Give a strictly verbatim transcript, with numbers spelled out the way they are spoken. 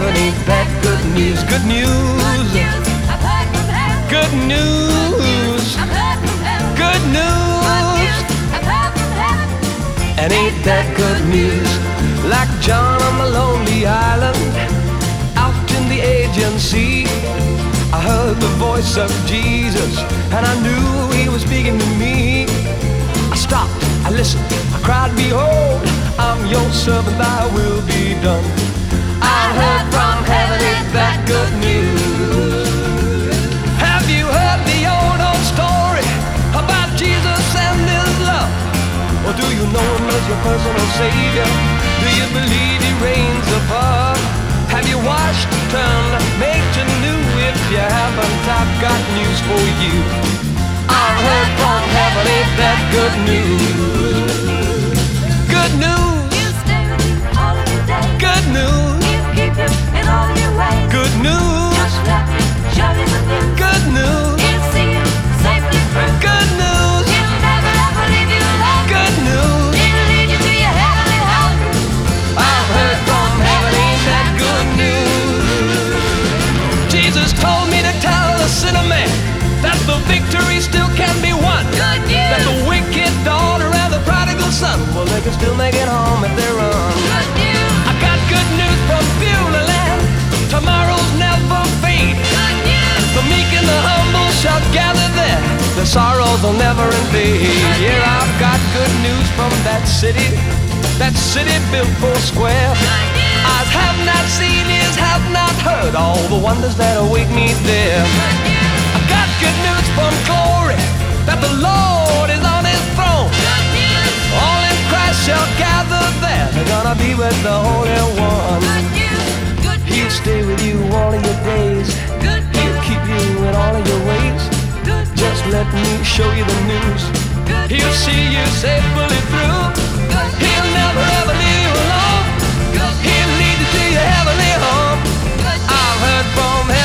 heaven, ain't that good news? Good news. Good news. Good news. And ain't that good news? Like John on the lonely island, out in the Aegean Sea, I heard the voice of Jesus, and I knew he was speaking to me. I stopped, I listened, I cried, behold, I'm your servant, thy will be done. I heard from heaven, ain't that good news? Have you heard the old, old story about Jesus and his love? Or do you know him as your personal savior? Do you believe he reigns above? Have you washed, turned, made you new? If you haven't, I've got news for you. I've heard from heaven, ain't that good news? Good news. He'll stay with you all of your days. Good news. He'll keep you in all your ways. Good news. Just love you, show you the news. Good news. He'll see you safely through. Good news. He'll never ever leave you alone. Good news. He'll lead you to your heavenly home. I've heard from heaven, ain't that good news? Jesus told me to tell the sinner man that the victory still can be won. Good news. That the wicked daughter and the prodigal son, well, they can still make it home if they run. Good news. I got good news from Beulah land. Tomorrow's never fade. Good news. The meek and the humble shall gather there. The sorrows will never invade. Yeah, I've got good news from that city. That city built four square. Good news. Eyes have not seen, ears have not heard all the wonders that await me there. Good news. I got good news from glory, that the Lord is on his throne. Good news. All in Christ shall gather there. They're gonna be with the Holy One. Good news. Good He'll news. stay with you all of your days. Good He'll news. keep you in all of your ways. Good Just let me show you the news. Good He'll news. see you safely through. Good He'll never ever leave you alone. Good He'll lead you to your heavenly home. Good I've heard from